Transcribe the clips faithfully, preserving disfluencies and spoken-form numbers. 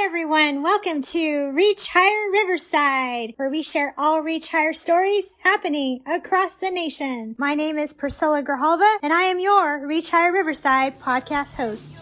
everyone. Welcome to Reach Higher Riverside, where we share all Reach Higher stories happening across the nation. My name is Priscilla Grijalva, and I am your Reach Higher Riverside podcast host.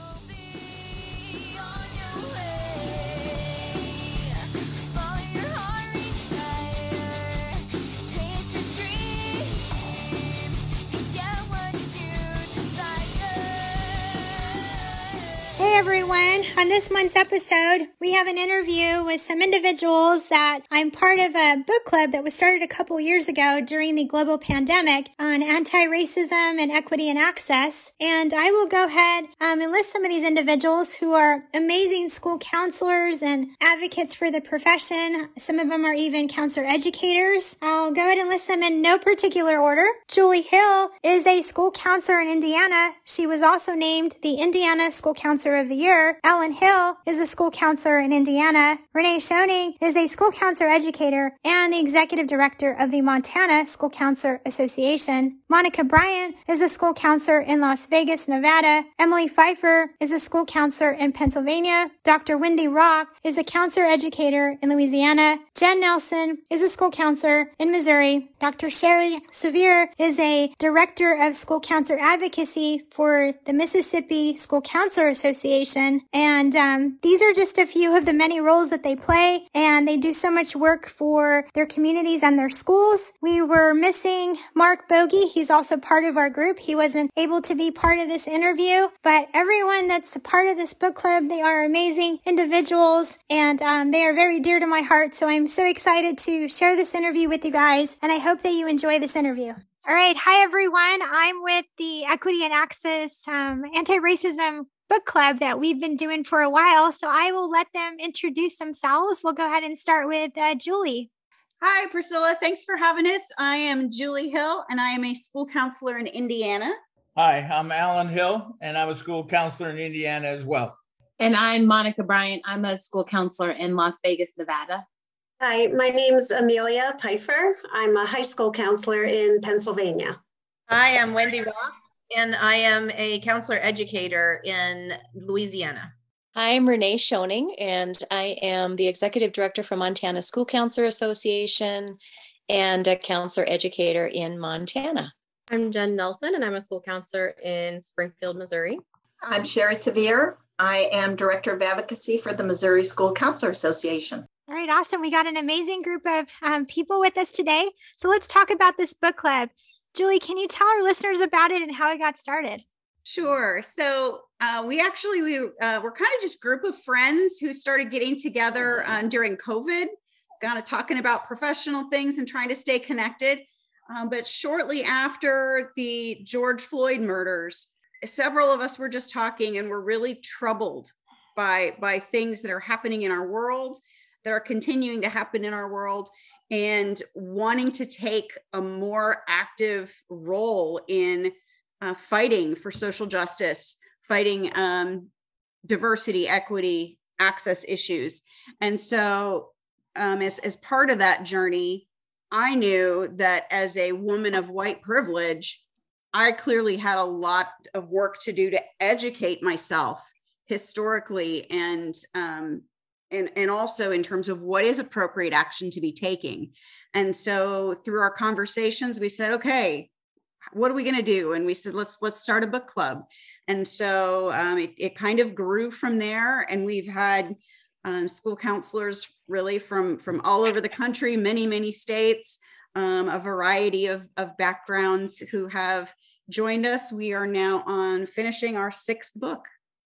Hey everyone, on this month's episode, we have an interview with some individuals that I'm part of a book club that was started a couple years ago during the global pandemic on anti-racism and equity and access. And I will go ahead um, and list some of these individuals who are amazing school counselors and advocates for the profession. Some of them are even counselor educators. I'll go ahead and list them in no particular order. Julie Hill is a school counselor in Indiana. She was also named the Indiana School Counselor of the Year. Ellen Hill is a school counselor in Indiana. Renee Schoening is a school counselor educator and the executive director of the Montana School Counselor Association. Monica Bryant is a school counselor in Las Vegas, Nevada. Emily Pfeiffer is a school counselor in Pennsylvania. Doctor Wendy Rock is a counselor educator in Louisiana. Jen Nelson is a school counselor in Missouri. Doctor Sherry Sevier is a director of school counselor advocacy for the Mississippi School Counselor Association. And um, these are just a few of the many roles that they play, and they do so much work for their communities and their schools. We were missing Mark Bogey. He's also part of our group. He wasn't able to be part of this interview, but everyone that's a part of this book club, they are amazing individuals, and um, they are very dear to my heart. So I'm so excited to share this interview with you guys, and I hope that you enjoy this interview. All right. Hi, everyone. I'm with the Equity and Access um, Anti-Racism book club that we've been doing for a while. So I will let them introduce themselves. We'll go ahead and start with uh, Julie. Hi, Priscilla. Thanks for having us. I am Julie Hill, and I am a school counselor in Indiana. Hi, I'm Alan Hill, and I'm a school counselor in Indiana as well. And I'm Monica Bryant. I'm a school counselor in Las Vegas, Nevada. Hi, my name's Amelia Pfeiffer. I'm a high school counselor in Pennsylvania. Hi, I'm Wendy Rock, and I am a counselor educator in Louisiana. I'm Renee Schoening, and I am the executive director for Montana School Counselor Association and a counselor educator in Montana. I'm Jen Nelson, and I'm a school counselor in Springfield, Missouri. I'm Sherry Sevier. I am director of advocacy for the Missouri School Counselor Association. All right, awesome. We got an amazing group of um, people with us today. So let's talk about this book club. Julie, can you tell our listeners about it and how it got started? Sure. So uh, we actually, we uh, we're kind of just a group of friends who started getting together um, during COVID, kind of talking about professional things and trying to stay connected. Um, but shortly after the George Floyd murders, several of us were just talking and we're really troubled by, by things that are happening in our world, that are continuing to happen in our world, and wanting to take a more active role in uh, fighting for social justice, fighting um, diversity, equity, access issues. And so um, as, as part of that journey, I knew that as a woman of white privilege, I clearly had a lot of work to do to educate myself historically and um, And, and also in terms of what is appropriate action to be taking. And so through our conversations, we said, okay, what are we going to do? And we said, let's, let's start a book club. And so um, it, it kind of grew from there. And we've had um, school counselors really from, from all over the country, many, many states, um, a variety of, of backgrounds who have joined us. We are now on finishing our sixth book.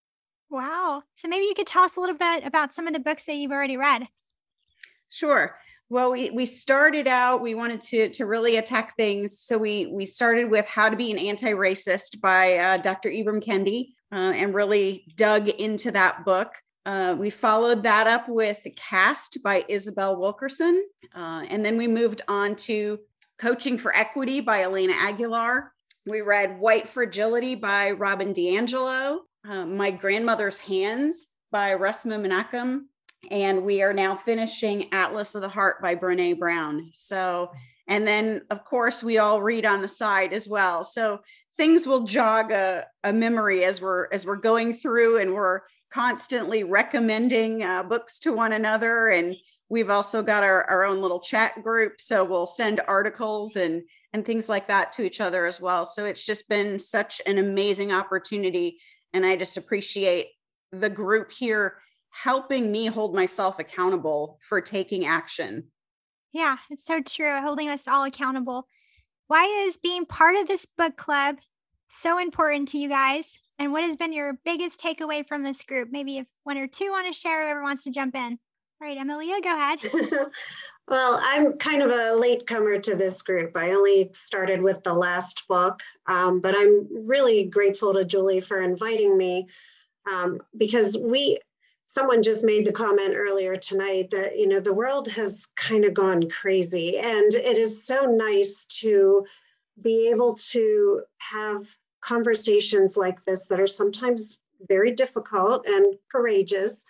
Wow. So maybe you could tell us a little bit about some of the books that you've already read. Sure. Well, we, we started out, we wanted to, to really attack things. So we, we started with How to Be an Anti-Racist by uh, Doctor Ibram Kendi uh, and really dug into that book. Uh, we followed that up with Caste by Isabel Wilkerson. Uh, and then we moved on to Coaching for Equity by Elena Aguilar. We read White Fragility by Robin DiAngelo. Uh, My Grandmother's Hands by Resmaa Menakem, and we are now finishing Atlas of the Heart by Brene Brown. So, and then of course we all read on the side as well. So things will jog a, a memory as we're as we're going through and we're constantly recommending uh, books to one another. And we've also got our, our own little chat group. So we'll send articles and, and things like that to each other as well. So it's just been such an amazing opportunity. And I just appreciate the group here helping me hold myself accountable for taking action. Yeah, it's so true. Holding us all accountable. Why is being part of this book club so important to you guys? And what has been your biggest takeaway from this group? Maybe if one or two want to share, whoever wants to jump in. All right, Amelia, go ahead. Well, I'm kind of a latecomer to this group. I only started with the last book, um, but I'm really grateful to Julie for inviting me um, because we, someone just made the comment earlier tonight that, you know, the world has kind of gone crazy, and it is so nice to be able to have conversations like this that are sometimes very difficult and courageous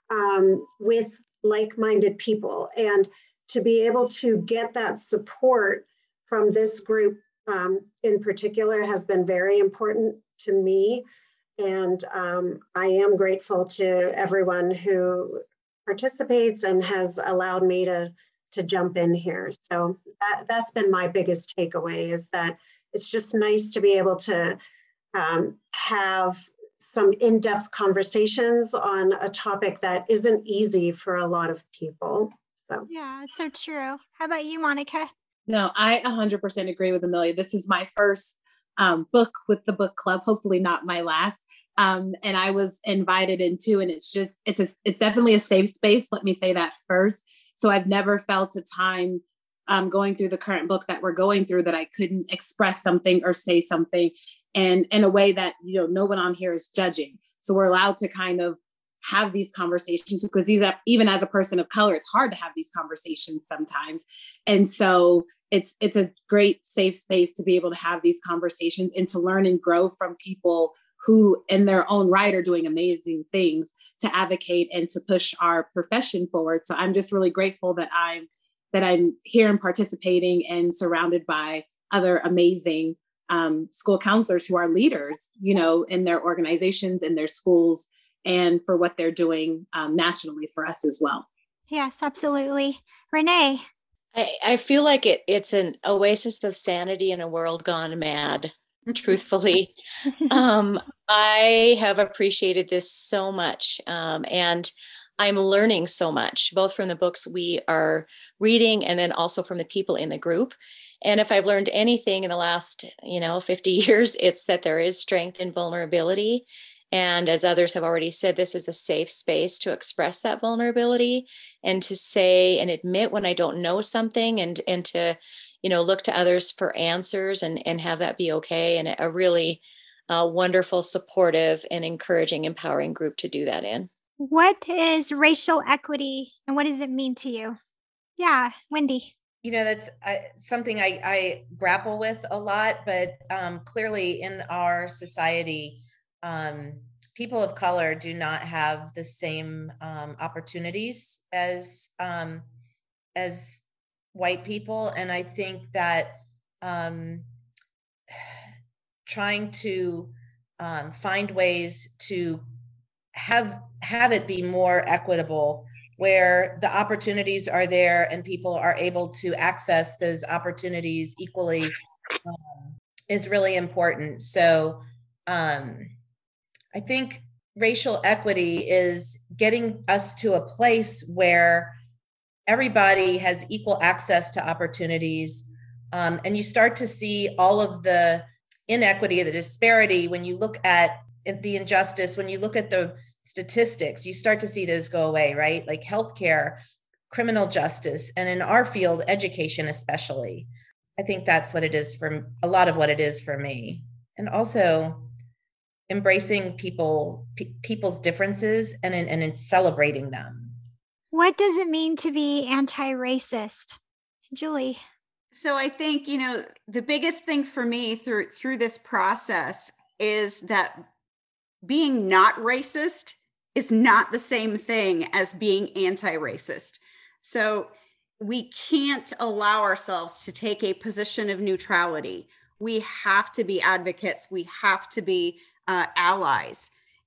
um, with like-minded people. And to be able to get that support from this group um, in particular has been very important to me. And um, I am grateful to everyone who participates and has allowed me to, to jump in here. So that, that's been my biggest takeaway, is that it's just nice to be able to um, have some in-depth conversations on a topic that isn't easy for a lot of people. So yeah, it's so true. How about you, Monica? No, I one hundred percent agree with Amelia. This is my first um, book with the book club, hopefully not my last. Um, and I was invited into, and it's just, it's a, it's definitely a safe space. Let me say that first. So I've never felt a time um, going through the current book that we're going through that I couldn't express something or say something, and in a way that, you know, no one on here is judging. So we're allowed to kind of have these conversations, because these are, even as a person of color, it's hard to have these conversations sometimes. And so it's, it's a great safe space to be able to have these conversations and to learn and grow from people who in their own right are doing amazing things to advocate and to push our profession forward. So I'm just really grateful that I'm, that I'm here and participating and surrounded by other amazing um, school counselors who are leaders, you know, in their organizations, in their schools, and for what they're doing um, nationally for us as well. Yes, absolutely. Renee. I, I feel like it it's an oasis of sanity in a world gone mad, truthfully. um, I have appreciated this so much. Um, and I'm learning so much, both from the books we are reading and then also from the people in the group. And if I've learned anything in the last, you know, fifty years, it's that there is strength in vulnerability. And as others have already said, this is a safe space to express that vulnerability and to say and admit when I don't know something, and, and to, you know, look to others for answers and, and have that be okay. And a really uh, wonderful, supportive, and encouraging, empowering group to do that in. What is racial equity and what does it mean to you? Yeah, Wendy. You know, that's uh, something I, I grapple with a lot, but um, clearly in our society, um, people of color do not have the same um, opportunities as um, as white people. And I think that um, trying to um, find ways to have have it be more equitable, where the opportunities are there and people are able to access those opportunities equally, um, is really important. So um, I think racial equity is getting us to a place where everybody has equal access to opportunities. Um, and you start to see all of the inequity, the disparity, when you look at the injustice, when you look at the statistics, you start to see those go away, right? Like healthcare, criminal justice, and in our field, education especially. I think that's what it is for a lot of what it is for me. And also embracing people, pe- people's differences and, and, and celebrating them. What does it mean to be anti-racist? Julie. So I think, you know, the biggest thing for me through through this process is that being not racist is not the same thing as being anti-racist. So we can't allow ourselves to take a position of neutrality. We have to be advocates. We have to be uh, allies.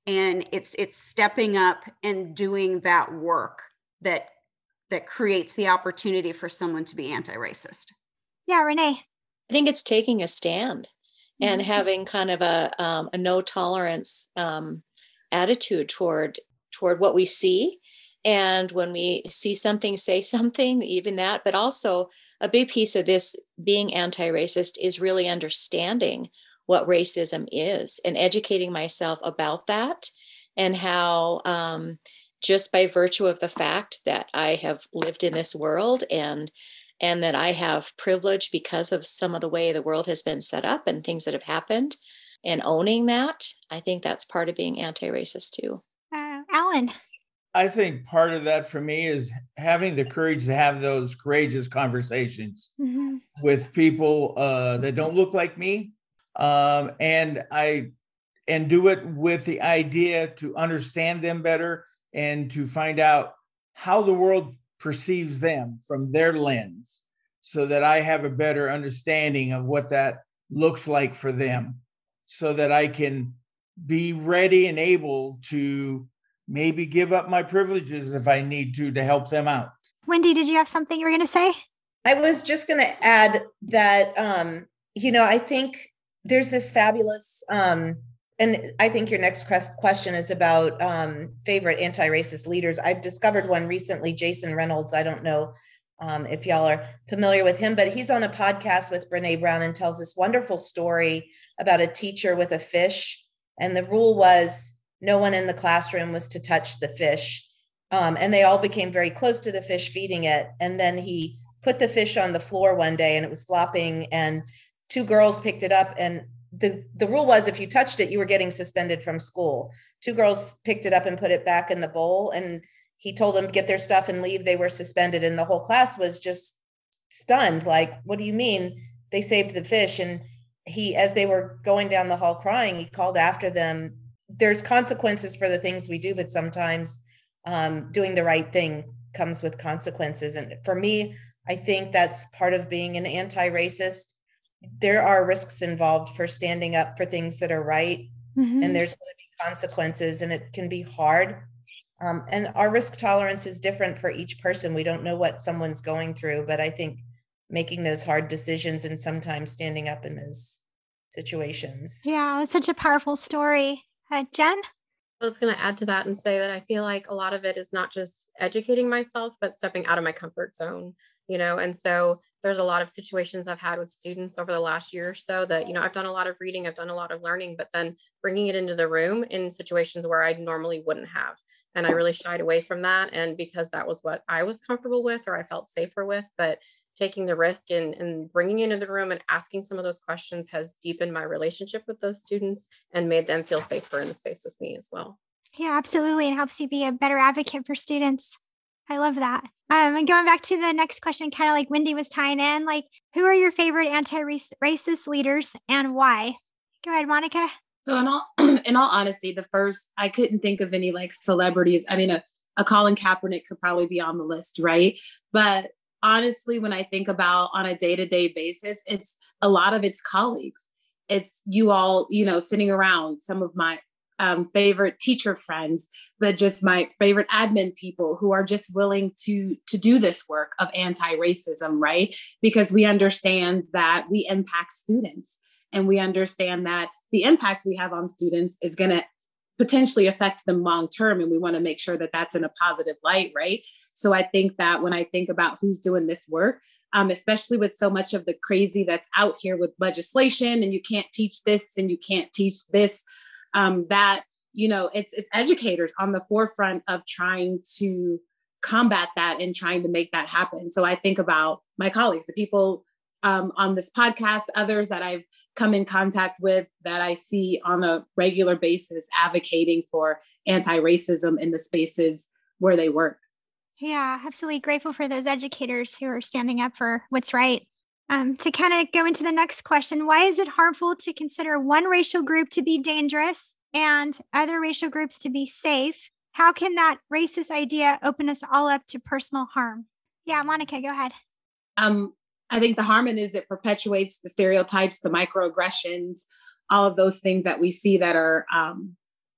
And it's it's stepping up and doing that work that that creates the opportunity for someone to be anti-racist. Yeah, Renee. I think it's taking a stand and Mm-hmm. having kind of a um, a no tolerance um, attitude toward toward what we see. And when we see something, say something, even that, but also a big piece of this being anti-racist is really understanding what racism is and educating myself about that, and how um, just by virtue of the fact that I have lived in this world and and that I have privilege because of some of the way the world has been set up and things that have happened, and owning that, I think that's part of being anti-racist too. Uh, Alan. I think part of that for me is having the courage to have those courageous conversations Mm-hmm. with people uh, that don't look like me, um, and I and do it with the idea to understand them better and to find out how the world perceives them from their lens, so that I have a better understanding of what that looks like for them, so that I can be ready and able to maybe give up my privileges if I need to, to help them out. Wendy, did you have something you were going to say? I was just going to add that, um, you know, I think there's this fabulous, um, and I think your next question is about um, favorite anti-racist leaders. I've discovered one recently, Jason Reynolds. I don't know um, if y'all are familiar with him, but he's on a podcast with Brene Brown and tells this wonderful story about a teacher with a fish. And the rule was no one in the classroom was to touch the fish. Um, and they all became very close to the fish, feeding it. And then he put the fish on the floor one day and it was flopping, and two girls picked it up. And the, the rule was if you touched it, you were getting suspended from school. Two girls picked it up and put it back in the bowl. And he told them get their stuff and leave. They were suspended. And the whole class was just stunned. Like, what do you mean they saved the fish? And he, as they were going down the hall crying, he called after them. There's consequences for the things we do, but sometimes um, doing the right thing comes with consequences. And for me, I think that's part of being an anti-racist. There are risks involved for standing up for things that are right. Mm-hmm. And there's going to be consequences, and it can be hard. Um, and our risk tolerance is different for each person. We don't know what someone's going through, but I think making those hard decisions and sometimes standing up in those situations. Yeah, that's such a powerful story. Uh, Jen? I was going to add to that and say that I feel like a lot of it is not just educating myself, but stepping out of my comfort zone, you know, and so there's a lot of situations I've had with students over the last year or so that, you know, I've done a lot of reading, I've done a lot of learning, but then bringing it into the room in situations where I normally wouldn't have. And I really shied away from that. And because that was what I was comfortable with, or I felt safer with, but taking the risk and, and bringing it into the room and asking some of those questions has deepened my relationship with those students and made them feel safer in the space with me as well. Yeah, absolutely. It helps you be a better advocate for students. I love that. Um, and going back to the next question, kind of like Wendy was tying in, like, who are your favorite anti-racist leaders and why? Go ahead, Monica. So in all, in all honesty, the first, I couldn't think of any like celebrities. I mean, a, a Colin Kaepernick could probably be on the list, right? But honestly, when I think about on a day-to-day basis, it's a lot of it's colleagues. It's you all, you know, sitting around, some of my um, favorite teacher friends, but just my favorite admin people who are just willing to, to do this work of anti-racism, right? Because we understand that we impact students, and we understand that the impact we have on students is going to potentially affect them long-term. And we want to make sure that that's in a positive light, right? So I think that when I think about who's doing this work, um, especially with so much of the crazy that's out here with legislation, and you can't teach this and you can't teach this, um, that, you know, it's, it's educators on the forefront of trying to combat that and trying to make that happen. So I think about my colleagues, the people um, on this podcast, others that I've come in contact with that I see on a regular basis advocating for anti-racism in the spaces where they work. Yeah, absolutely grateful for those educators who are standing up for what's right. Um, to kind of go into the next question, why is it harmful to consider one racial group to be dangerous and other racial groups to be safe? How can that racist idea open us all up to personal harm? Yeah, Monica, go ahead. Um, I think the harm in is it perpetuates the stereotypes, the microaggressions, all of those things that we see that are um,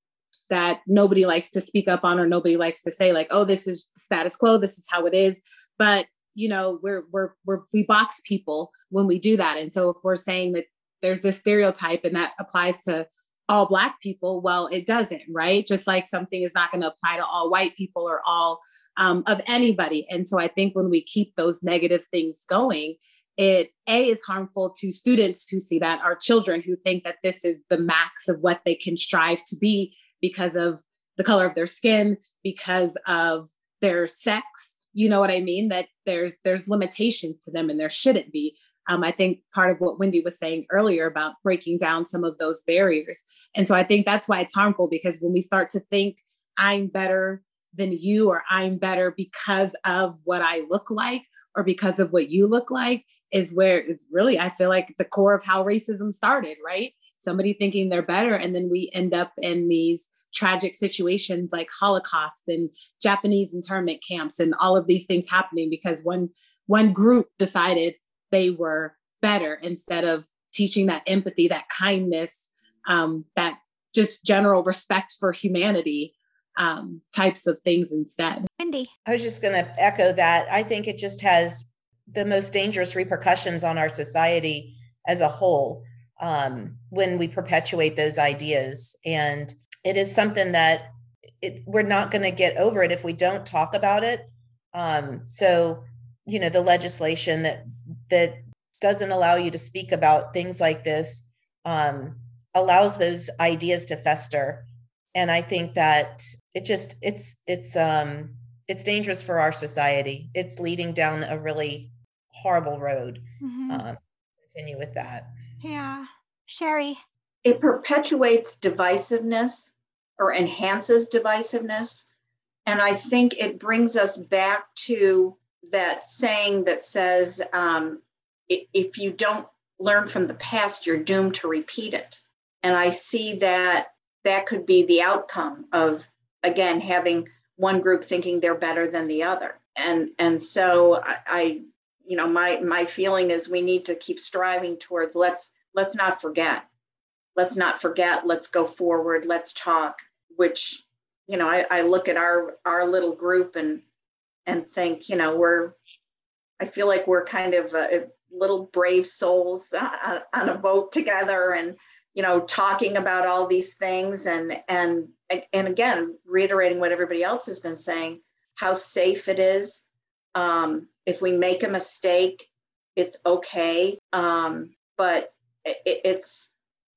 that nobody likes to speak up on, or nobody likes to say like, oh, this is status quo, this is how it is. But, you know, we're, we're, we're, we box people when we do that. And so if we're saying that there's this stereotype and that applies to all Black people, well, it doesn't, right? Just like something is not going to apply to all white people or all um, of anybody. And so I think when we keep those negative things going, it A, is harmful to students who see that, our children who think that this is the max of what they can strive to be because of the color of their skin, because of their sex, you know what I mean? That there's there's limitations to them and there shouldn't be. Um, I think part of what Wendy was saying earlier about breaking down some of those barriers. And so I think that's why it's harmful, because when we start to think I'm better than you, or I'm better because of what I look like, or because of what you look like, is where it's really, I feel like, the core of how racism started, right? Somebody thinking they're better. And then we end up in these tragic situations like Holocaust and Japanese internment camps and all of these things happening because one, one group decided they were better instead of teaching that empathy, that kindness, um, that just general respect for humanity, um, types of things instead. Wendy. I was just going to echo that. I think it just has the most dangerous repercussions on our society as a whole um, when we perpetuate those ideas. And it is something that it, we're not going to get over it if we don't talk about it. Um, so, you know, the legislation that that doesn't allow you to speak about things like this um, allows those ideas to fester. And I think that it just it's it's um, it's dangerous for our society. It's leading down a really horrible road. Mm-hmm. Um, continue with that. Yeah. Sherry. It perpetuates divisiveness or enhances divisiveness. And I think it brings us back to that saying that says, um, if you don't learn from the past, you're doomed to repeat it. And I see that that could be the outcome of, again, having one group thinking they're better than the other. And, and so I, I you know, my, my feeling is we need to keep striving towards let's, let's not forget, let's not forget, let's go forward, let's talk, which, you know, I, I look at our, our little group and, and think, you know, we're, I feel like we're kind of a, a little brave souls uh, on a boat together and, you know, talking about all these things. And, and, and again, reiterating what everybody else has been saying, how safe it is. Um, if we make a mistake, it's okay. Um, but it, it's,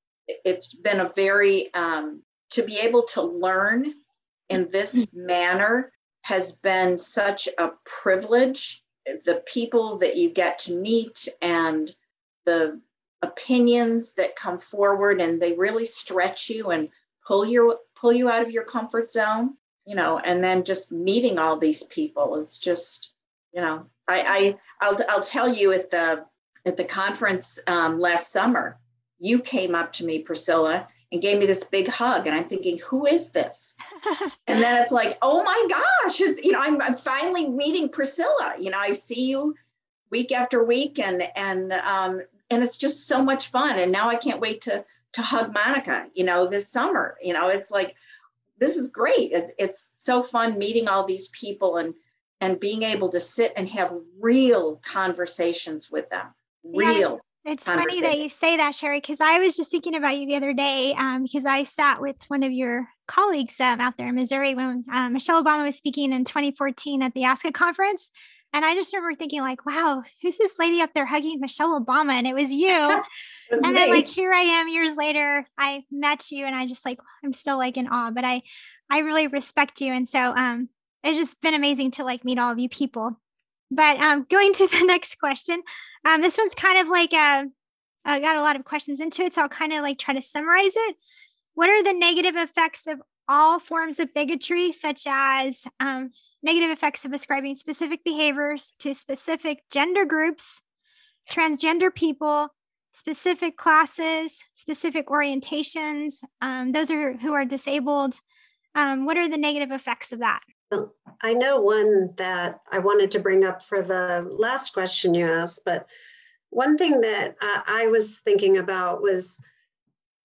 it's been a very, um, to be able to learn in this manner has been such a privilege. The people that you get to meet and the opinions that come forward, and they really stretch you and pull you pull you out of your comfort zone, you know, and then just meeting all these people. It's just, you know, I, I I'll I'll tell you at the at the conference um, last summer, you came up to me, Priscilla, and gave me this big hug. And I'm thinking, who is this? And then it's like, oh my gosh, it's, you know, I'm, I'm finally meeting Priscilla. You know, I see you week after week and, and, um, and it's just so much fun. And now I can't wait to, to hug Monica, you know, this summer. You know, it's like, this is great. It's, it's so fun meeting all these people and, and being able to sit and have real conversations with them, real. Yeah. It's funny that you say that, Sherry, because I was just thinking about you the other day um, because I sat with one of your colleagues um, out there in Missouri when uh, Michelle Obama was speaking in twenty fourteen at the ASCA conference. And I just remember thinking like, wow, who's this lady up there hugging Michelle Obama? And it was you. it was and me. Then like, here I am years later, I met you and I just like, I'm still like in awe, but I, I really respect you. And so um, it's just been amazing to like meet all of you people. But um, going to the next question, um, this one's kind of like, a, I got a lot of questions into it, so I'll kind of like try to summarize it. What are the negative effects of all forms of bigotry, such as um, negative effects of ascribing specific behaviors to specific gender groups, transgender people, specific classes, specific orientations, um, those are who are disabled? Um, what are the negative effects of that? Well, I know one that I wanted to bring up for the last question you asked, but one thing that uh, I was thinking about was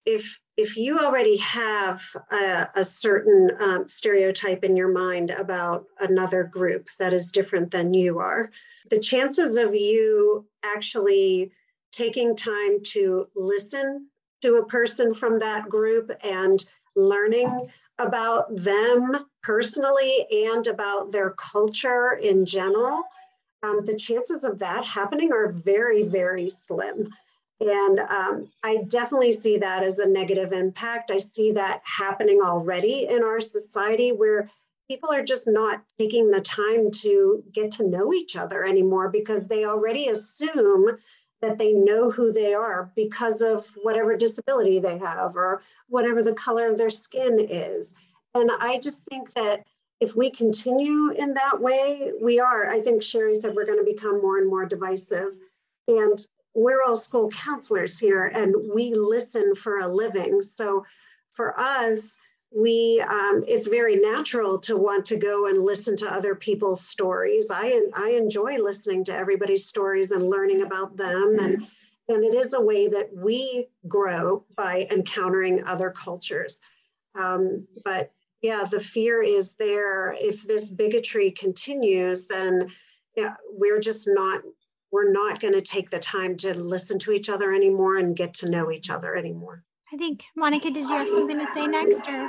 if if you already have a, a certain um, stereotype in your mind about another group that is different than you are, the chances of you actually taking time to listen to a person from that group and learning about them personally and about their culture in general, um, the chances of that happening are very, very slim. And um, I definitely see that as a negative impact. I see that happening already in our society where people are just not taking the time to get to know each other anymore because they already assume that they know who they are because of whatever disability they have or whatever the color of their skin is. And I just think that if we continue in that way, we are, I think Sherry said, we're going to become more and more divisive. And we're all school counselors here and we listen for a living. So for us, we um, it's very natural to want to go and listen to other people's stories. I, I enjoy listening to everybody's stories and learning about them. And, and it is a way that we grow by encountering other cultures. Um, but yeah, the fear is there. If this bigotry continues, then yeah, we're just not we're not going to take the time to listen to each other anymore and get to know each other anymore. I think, Monica, did you have something to say next? Or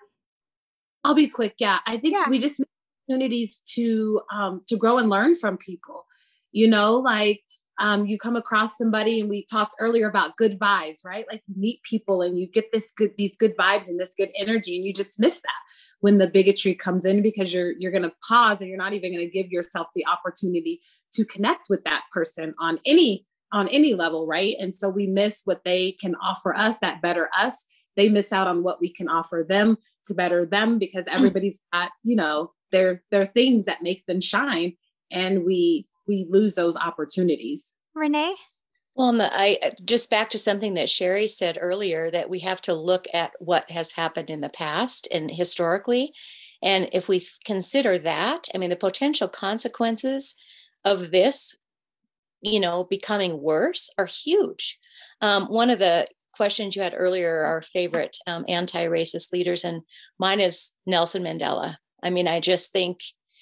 I'll be quick. Yeah, I think yeah. we just make opportunities to um, to grow and learn from people. You know, like um, you come across somebody, and we talked earlier about good vibes, right? Like you meet people and you get this good, these good vibes and this good energy, and you just miss that when the bigotry comes in because you're you're going to pause and you're not even going to give yourself the opportunity to connect with that person on any on any level, right? And so we miss what they can offer us that better us. They miss out on what we can offer them to better them because everybody's got, you know, their their things that make them shine, and we we lose those opportunities. Renee? Well, and the, I just back to something that Sherry said earlier, that we have to look at what has happened in the past and historically. And if we consider that, I mean, the potential consequences of this, you know, becoming worse are huge. Um, one of the questions you had earlier, our favorite um, anti-racist leaders, and mine is Nelson Mandela. I mean, I just think,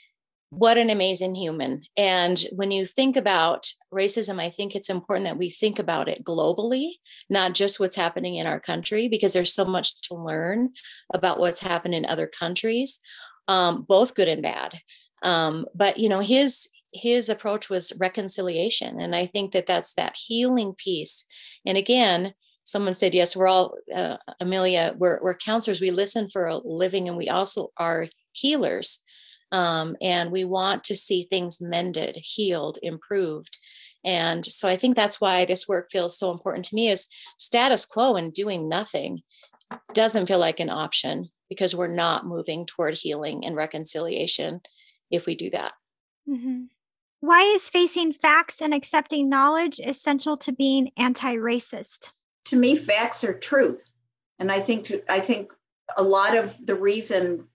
what an amazing human. And when you think about racism, I think it's important that we think about it globally, not just what's happening in our country, because there's so much to learn about what's happened in other countries, um, both good and bad. Um, but, you know, his his approach was reconciliation. And I think that that's that healing piece. And again, someone said, yes, we're all, uh, Amelia, we're, we're counselors. We listen for a living, and we also are healers. Um, and we want to see things mended, healed, improved. And so I think that's why this work feels so important to me. Is status quo and doing nothing doesn't feel like an option, because we're not moving toward healing and reconciliation if we do that. Mm-hmm. Why is facing facts and accepting knowledge essential to being anti-racist? To me, facts are truth. And I think to, I think a lot of the reason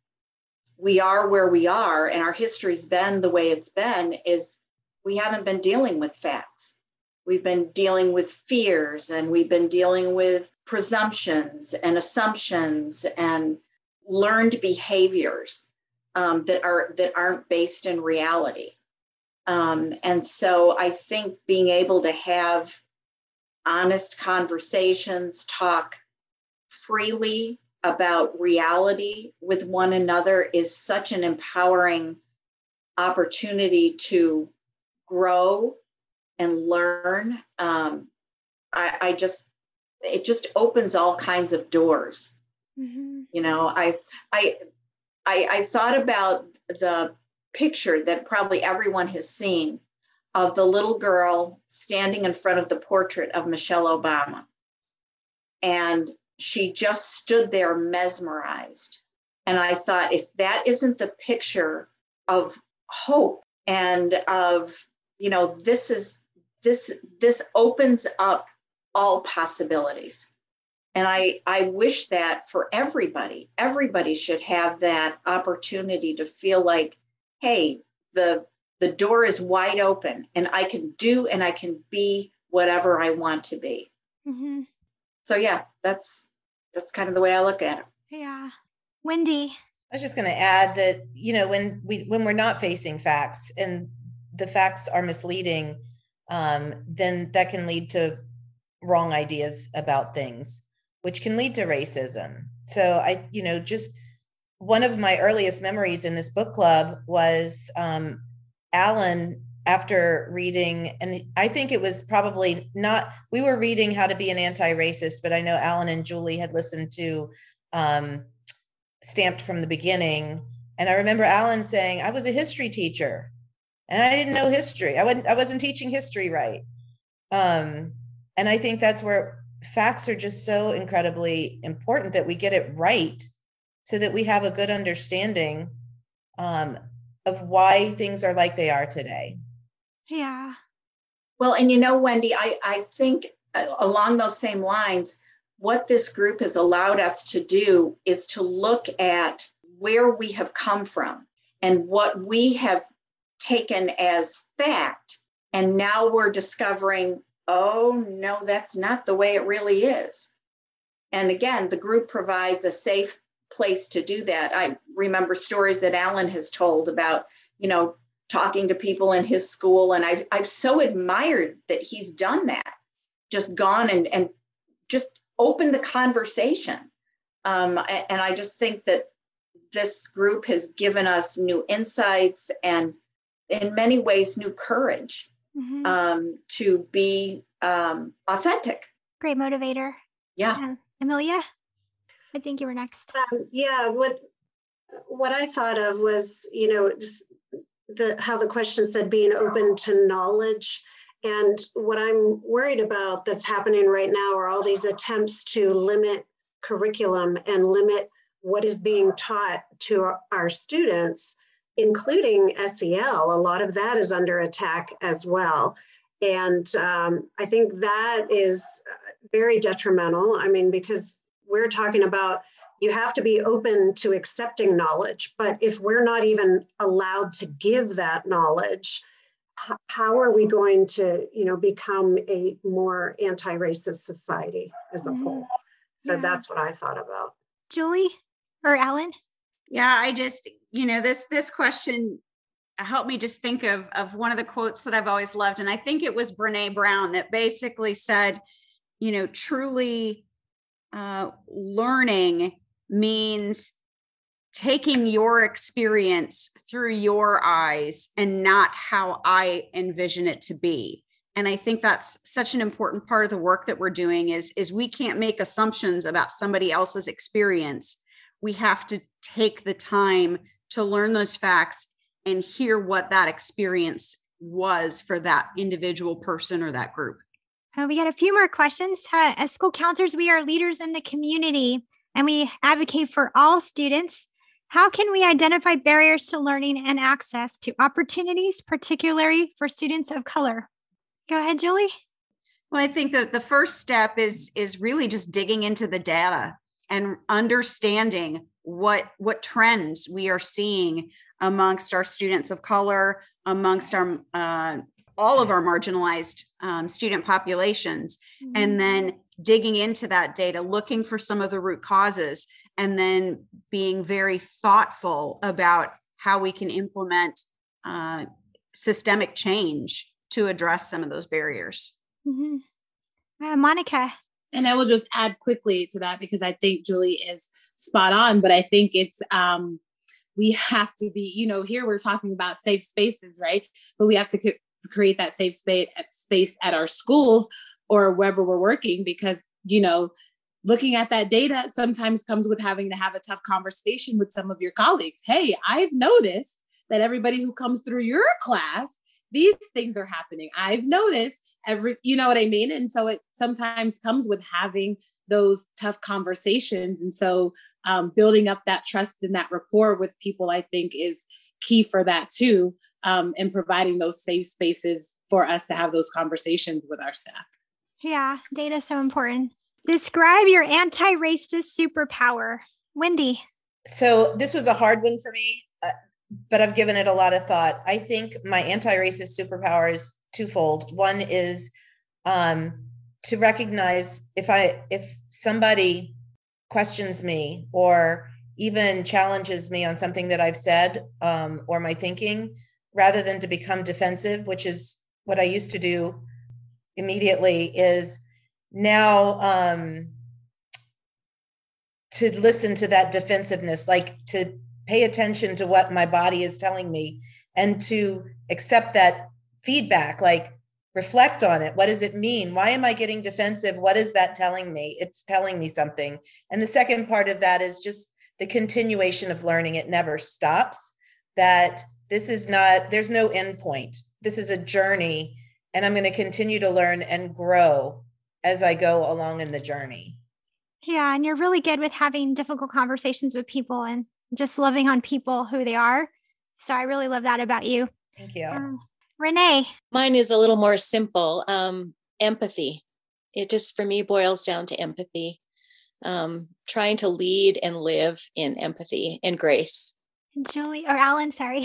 we are where we are and our history's been the way it's been is we haven't been dealing with facts. We've been dealing with fears, and we've been dealing with presumptions and assumptions and learned behaviors um, that are that aren't based in reality. Um, and so I think being able to have honest conversations, talk freely about reality with one another is such an empowering opportunity to grow and learn. Um, I, I just, it just opens all kinds of doors. Mm-hmm. You know, I, I, I, I thought about the picture that probably everyone has seen of the little girl standing in front of the portrait of Michelle Obama. And she just stood there mesmerized. And I thought, if that isn't the picture of hope and of, you know, this is, this, this opens up all possibilities. And I, I wish that for everybody, everybody should have that opportunity to feel like, hey, the, the door is wide open and I can do and I can be whatever I want to be. Mm-hmm. so yeah, that's that's kind of the way I look at it. Yeah. Wendy. I was just going to add that, you know, when we when we're not facing facts and the facts are misleading, um, then that can lead to wrong ideas about things, which can lead to racism. So I, you know, just one of my earliest memories in this book club was um, Alan, after reading, and I think it was probably not, we were reading How to Be an Anti-Racist, but I know Alan and Julie had listened to um, Stamped from the Beginning. And I remember Alan saying, I was a history teacher and I didn't know history. I wasn't, I wasn't teaching history right. Um, and I think that's where facts are just so incredibly important, that we get it right so that we have a good understanding um, of why things are like they are today. Yeah. Well, and you know, Wendy, I, I think uh, along those same lines, what this group has allowed us to do is to look at where we have come from and what we have taken as fact. And now we're discovering, oh, no, that's not the way it really is. And again, the group provides a safe place to do that. I remember stories that Alan has told about, you know, talking to people in his school. And I've, I've so admired that he's done that, just gone and, and just opened the conversation. Um, and I just think that this group has given us new insights and in many ways, new courage mm-hmm. um, to be um, authentic. Great motivator. Yeah. Um, Amelia, I think you were next. Um, yeah, what what I thought of was, you know, just the how the question said being open to knowledge. And what I'm worried about that's happening right now are all these attempts to limit curriculum and limit what is being taught to our, our students, including S E L. A lot of that is under attack as well. And um, I think that is very detrimental. I mean, because we're talking about you have to be open to accepting knowledge, but if we're not even allowed to give that knowledge, h- how are we going to, you know, become a more anti-racist society as a whole? So yeah. That's what I thought about. Julie or Alan? Yeah, I just, you know, this this question helped me just think of, of one of the quotes that I've always loved. And I think it was Brene Brown that basically said, you know, truly uh, learning means taking your experience through your eyes and not how I envision it to be. And I think that's such an important part of the work that we're doing is, is we can't make assumptions about somebody else's experience. We have to take the time to learn those facts and hear what that experience was for that individual person or that group. Uh, we got a few more questions. Uh, as school counselors, we are leaders in the community and we advocate for all students. How can we identify barriers to learning and access to opportunities, particularly for students of color? Go ahead, Julie. Well, I think that the first step is, is really just digging into the data and understanding what, what trends we are seeing amongst our students of color, amongst our uh, all of our marginalized um, student populations, mm-hmm. and then digging into that data, looking for some of the root causes, and then being very thoughtful about how we can implement uh, systemic change to address some of those barriers. Mm-hmm. Uh, Monica. And I will just add quickly to that because I think Julie is spot on, but I think it's, um, we have to be, you know, here we're talking about safe spaces, right? But we have to c- create that safe space, space at our schools or wherever we're working because, you know, looking at that data sometimes comes with having to have a tough conversation with some of your colleagues. Hey, I've noticed that everybody who comes through your class, these things are happening. I've noticed every, you know what I mean? And so it sometimes comes with having those tough conversations. And so um, building up that trust and that rapport with people, I think is key for that too. Um, and providing those safe spaces for us to have those conversations with our staff. Yeah, data is so important. Describe your anti-racist superpower. Wendy. So this was a hard one for me, uh, but I've given it a lot of thought. I think my anti-racist superpower is twofold. One is um, to recognize if I, if somebody questions me or even challenges me on something that I've said um, or my thinking, rather than to become defensive, which is what I used to do immediately, is now um, to listen to that defensiveness, like to pay attention to what my body is telling me and to accept that feedback, like reflect on it. What does it mean? Why am I getting defensive? What is that telling me? It's telling me something. And the second part of that is just the continuation of learning. It never stops. That this is not, there's no end point. This is a journey, and I'm going to continue to learn and grow as I go along in the journey. Yeah, and you're really good with having difficult conversations with people and just loving on people who they are. So I really love that about you. Thank you. Um, Renee. Mine is a little more simple. Um, empathy. It just, for me, boils down to empathy. Um, trying to lead and live in empathy and grace. Julie, or Alan, sorry.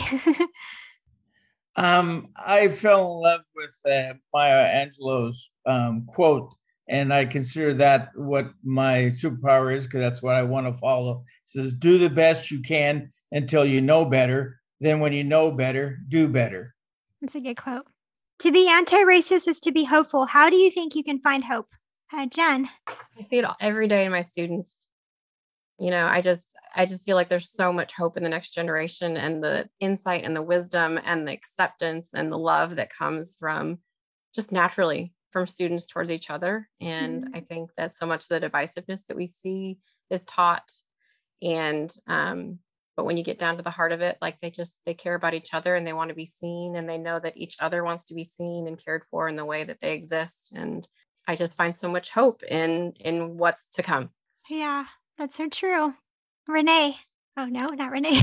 um, I fell in love with uh, Maya Angelou's um, quote, and I consider that what my superpower is, because that's what I want to follow. It says, do the best you can until you know better. Then when you know better, do better. That's a good quote. To be anti-racist is to be hopeful. How do you think you can find hope? Uh, Jen. I see it every day in my students. You know, I just, I just feel like there's so much hope in the next generation, and the insight and the wisdom and the acceptance and the love that comes from just naturally from students towards each other. And mm-hmm. I think that so much of the divisiveness that we see is taught. And, um, but when you get down to the heart of it, like they just, they care about each other and they want to be seen, and they know that each other wants to be seen and cared for in the way that they exist. And I just find so much hope in, in what's to come. Yeah, that's so true. Renee. Oh, no, not Renee.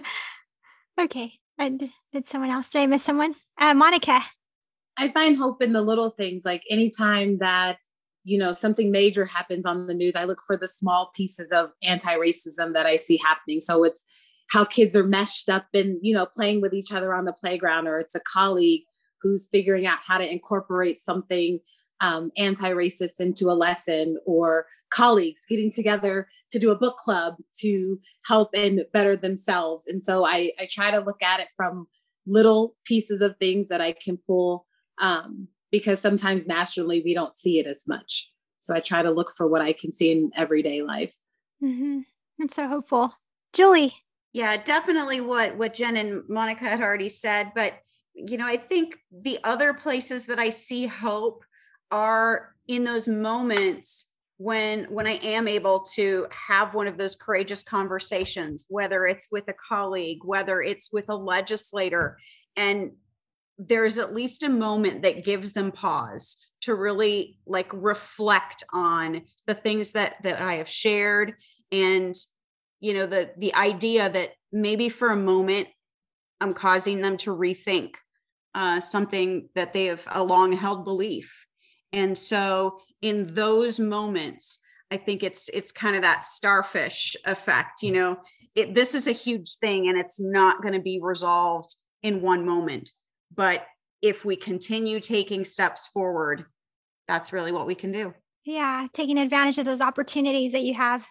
Okay. And did someone else? Did I miss someone? Uh, Monica. I find hope in the little things. Like anytime that, you know, something major happens on the news, I look for the small pieces of anti-racism that I see happening. So it's how kids are meshed up and, you know, playing with each other on the playground, or it's a colleague who's figuring out how to incorporate something um, anti-racist into a lesson, or colleagues getting together to do a book club to help and better themselves. And so I, I try to look at it from little pieces of things that I can pull, um, because sometimes nationally we don't see it as much. So I try to look for what I can see in everyday life. Mm-hmm. That's so hopeful. Julie. Yeah, definitely what, what Jen and Monica had already said. But, you know, I think the other places that I see hope are in those moments when when I am able to have one of those courageous conversations, whether it's with a colleague, whether it's with a legislator, and there's at least a moment that gives them pause to really like reflect on the things that that I have shared, and you know the the idea that maybe for a moment I'm causing them to rethink uh, something that they have a long held belief. And so in those moments, I think it's it's kind of that starfish effect. You know, it, this is a huge thing, and it's not going to be resolved in one moment. But if we continue taking steps forward, that's really what we can do. Yeah, taking advantage of those opportunities that you have.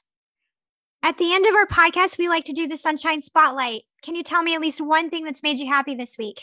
At the end of our podcast, we like to do the Sunshine Spotlight. Can you tell me at least one thing that's made you happy this week?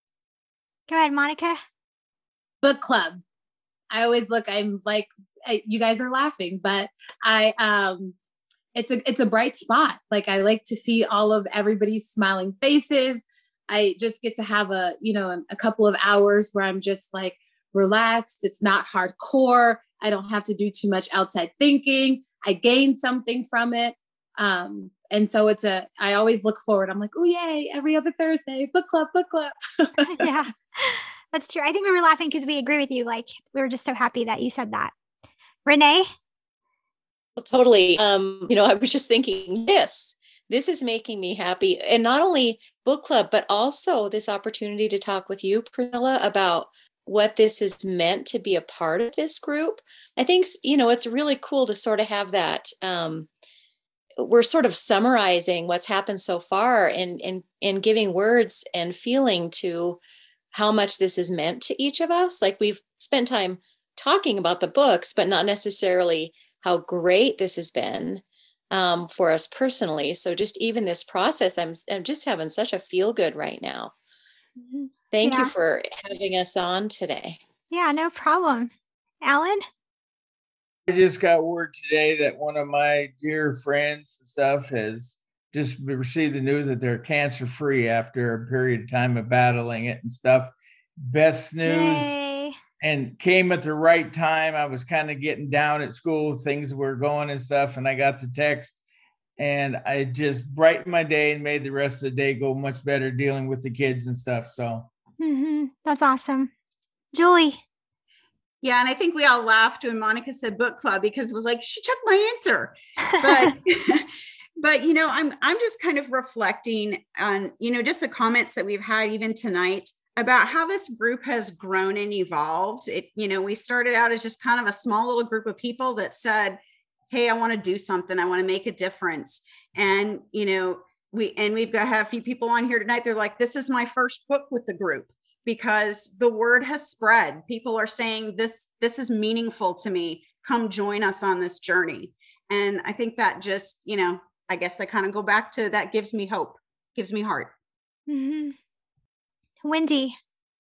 Go ahead, Monica. Book club. I always look, I'm like, I, you guys are laughing, but I, um, it's a, it's a bright spot. Like I like to see all of everybody's smiling faces. I just get to have a, you know, a couple of hours where I'm just like relaxed. It's not hardcore. I don't have to do too much outside thinking. I gain something from it. Um, and so it's a, I always look forward. I'm like, oh, yay, every other Thursday, book club, book club. Yeah. That's true. I think we were laughing because we agree with you. Like, we were just so happy that you said that. Renee? Well, totally. Um, you know, I was just thinking, this, this is making me happy. And not only book club, but also this opportunity to talk with you, Priscilla, about what this is meant to be a part of this group. I think, you know, it's really cool to sort of have that. Um, we're sort of summarizing what's happened so far and, and, and giving words and feeling to how much this is meant to each of us. Like we've spent time talking about the books, but not necessarily how great this has been um, for us personally. So just even this process, I'm, I'm just having such a feel good right now. Thank Yeah. you for having us on today. Yeah, no problem. Alan? I just got word today that one of my dear friends and stuff has just received the news that they're cancer free after a period of time of battling it and stuff. Best news. Yay. And came at the right time. I was kind of getting down at school, things were going and stuff, and I got the text, and I just brightened my day and made the rest of the day go much better dealing with the kids and stuff. So Mm-hmm. That's awesome. Julie? Yeah, and I think we all laughed when Monica said book club because it was like, she took my answer. But but you know, I'm I'm just kind of reflecting on, you know, just the comments that we've had even tonight about how this group has grown and evolved. It, you know, we started out as just kind of a small little group of people that said, hey, I want to do something, I want to make a difference. And, you know, we and we've got to have a few people on here tonight. They're like, this is my first book with the group, because the word has spread. People are saying this, this is meaningful to me. Come join us on this journey. And I think that just, you know, I guess I kind of go back to that gives me hope, gives me heart. Mm-hmm. Wendy?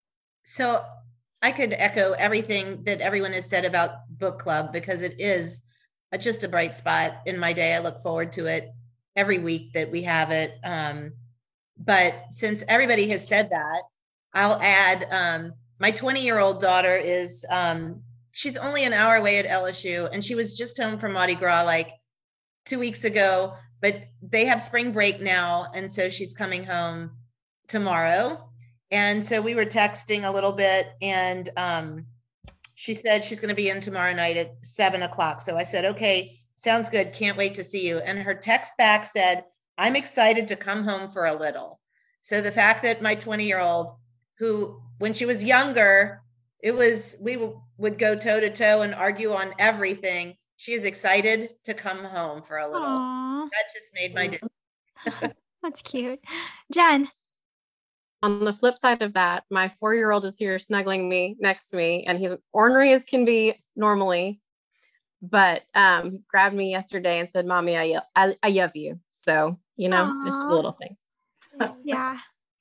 So I could echo everything that everyone has said about book club, because it is a, just a bright spot in my day. I look forward to it every week that we have it. Um, but since everybody has said that, I'll add, um, my twenty year old daughter is, um, she's only an hour away at L S U, and she was just home from Mardi Gras like two weeks ago, but they have spring break now. And so she's coming home tomorrow. And so we were texting a little bit, and um, she said she's going to be in tomorrow night at seven o'clock. So I said, okay, sounds good. Can't wait to see you. And her text back said, I'm excited to come home for a little. So the fact that my twenty year old, who, when she was younger, it was, we w- would go toe to toe and argue on everything. She is excited to come home for a little. Aww. That just made my day. That's cute. Jen? On the flip side of that, my four-year-old is here snuggling me next to me, and he's ornery as can be normally, but um, grabbed me yesterday and said, Mommy, I, I, I love you. So, you know, Aww. just a little thing. Yeah.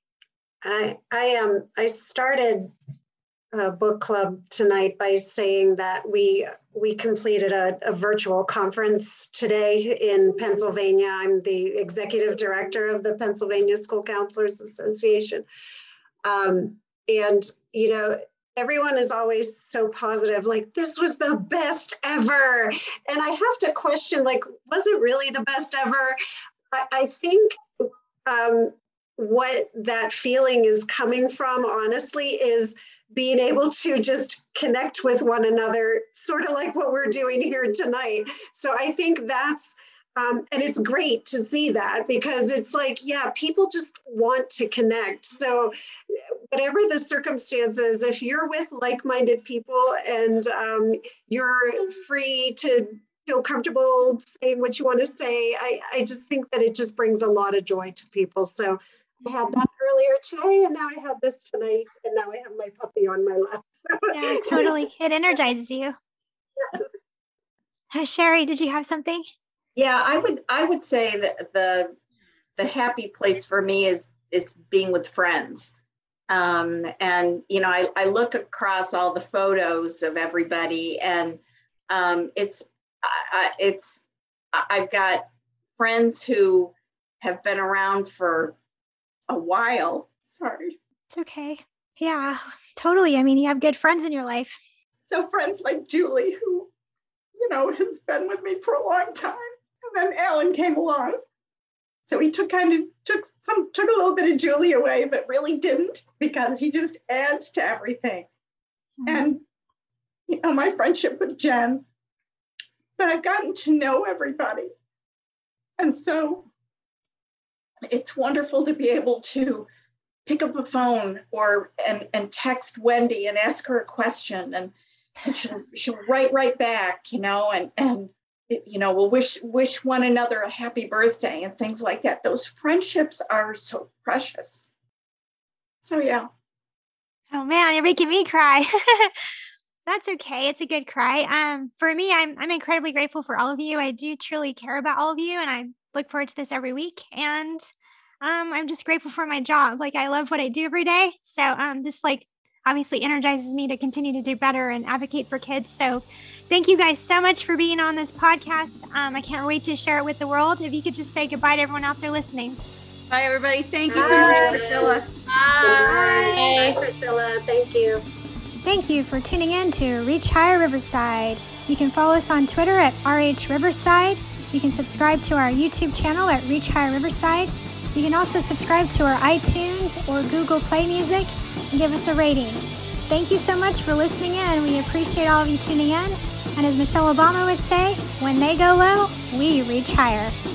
I I um I started a book club tonight by saying that we we completed a, a virtual conference today in Pennsylvania. I'm the executive director of the Pennsylvania School Counselors Association. Um, and, you know, everyone is always so positive, like, this was the best ever. And I have to question, like, was it really the best ever? I, I think um, what that feeling is coming from, honestly, is being able to just connect with one another, sort of like what we're doing here tonight. So I think that's, um, and it's great to see that, because it's like, yeah, people just want to connect. So whatever the circumstances, if you're with like-minded people and um, you're free to feel comfortable saying what you want to say, I, I just think that it just brings a lot of joy to people. So I had that earlier today, and now I have this tonight, and now I have my puppy on my lap. Yeah, totally. It energizes you. Yes. Uh, Sherry, did you have something? Yeah, I would I would say that the the happy place for me is is being with friends. Um, and you know, I, I look across all the photos of everybody, and um, it's I, it's I've got friends who have been around for a while. Sorry. It's okay. Yeah, totally. I mean, you have good friends in your life. So friends like Julie, who, you know, has been with me for a long time. And then Alan came along. So he took kind of took some took a little bit of Julie away, but really didn't, because he just adds to everything. Mm-hmm. And you know, my friendship with Jen, but I've gotten to know everybody. And so it's wonderful to be able to pick up a phone or and, and text Wendy and ask her a question, and, and she'll, she'll write right back, you know, and, and you know, we'll wish wish one another a happy birthday and things like that. Those friendships are so precious. So, yeah. Oh, man, you're making me cry. That's okay. It's a good cry. Um, for me, I'm I'm incredibly grateful for all of you. I do truly care about all of you, and I look forward to this every week. And um, I'm just grateful for my job. Like I love what I do every day. So um, this like obviously energizes me to continue to do better and advocate for kids. So thank you guys so much for being on this podcast. Um, I can't wait to share it with the world. If you could just say goodbye to everyone out there listening. Bye, everybody. Thank you so much, Priscilla. Bye. Bye, Priscilla. Thank you. Thank you for tuning in to Reach Higher Riverside. You can follow us on Twitter at R H Riverside. You can subscribe to our YouTube channel at Reach Higher Riverside. You can also subscribe to our iTunes or Google Play Music and give us a rating. Thank you so much for listening in. We appreciate all of you tuning in. And as Michelle Obama would say, when they go low, we reach higher.